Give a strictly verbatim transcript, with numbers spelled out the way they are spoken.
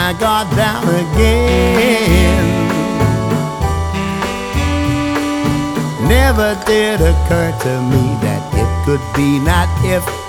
I got down again. Never did occur to me that it could be not if